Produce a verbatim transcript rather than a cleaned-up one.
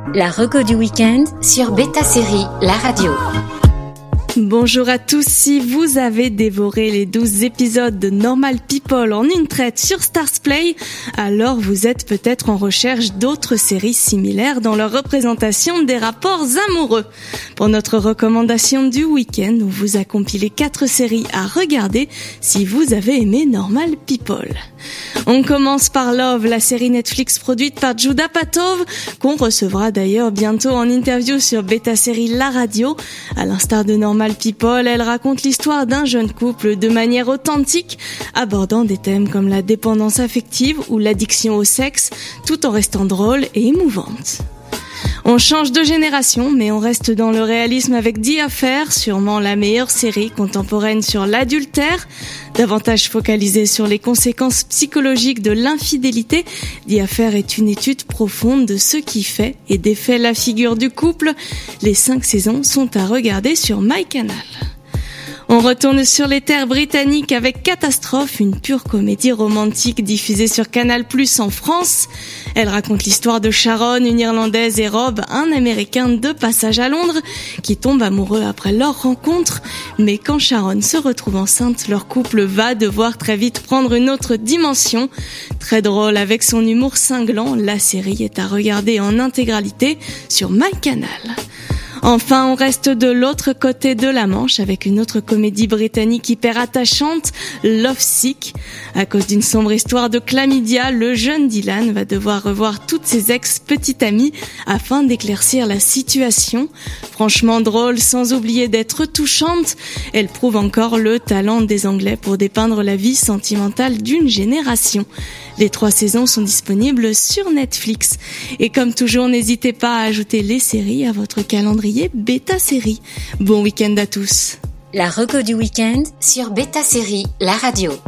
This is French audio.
La reco du week-end sur Beta Série, la radio. Bonjour à tous, si vous avez dévoré les douze épisodes de Normal People en une traite sur Starzplay, alors vous êtes peut-être en recherche d'autres séries similaires dans leur représentation des rapports amoureux. Pour notre recommandation du week-end, on vous a compilé quatre séries à regarder si vous avez aimé Normal People. On commence par Love, la série Netflix produite par Judd Apatow, qu'on recevra d'ailleurs bientôt en interview sur Beta Série La Radio. À l'instar de Normal People, elle raconte l'histoire d'un jeune couple de manière authentique, abordant des thèmes comme la dépendance affective ou l'addiction au sexe, tout en restant drôle et émouvante. On change de génération, mais on reste dans le réalisme avec The Affair, sûrement la meilleure série contemporaine sur l'adultère. Davantage focalisée sur les conséquences psychologiques de l'infidélité, The Affair est une étude profonde de ce qui fait et défait la figure du couple. Les cinq saisons sont à regarder sur MyCanal. On retourne sur les terres britanniques avec Catastrophe, une pure comédie romantique diffusée sur Canal plus, en France. Elle raconte l'histoire de Sharon, une Irlandaise, et Rob, un Américain de passage à Londres, qui tombent amoureux après leur rencontre. Mais quand Sharon se retrouve enceinte, leur couple va devoir très vite prendre une autre dimension. Très drôle avec son humour cinglant, la série est à regarder en intégralité sur MyCanal. Enfin, on reste de l'autre côté de la Manche avec une autre comédie britannique hyper attachante, Love Sick. À cause d'une sombre histoire de chlamydia, le jeune Dylan va devoir revoir toutes ses ex-petites amies afin d'éclaircir la situation. Franchement drôle, sans oublier d'être touchante, elle prouve encore le talent des Anglais pour dépeindre la vie sentimentale d'une génération. Les trois saisons sont disponibles sur Netflix. Et comme toujours, n'hésitez pas à ajouter les séries à votre calendrier Beta Série. Bon week-end à tous. La reco du week-end sur Beta Série, la radio.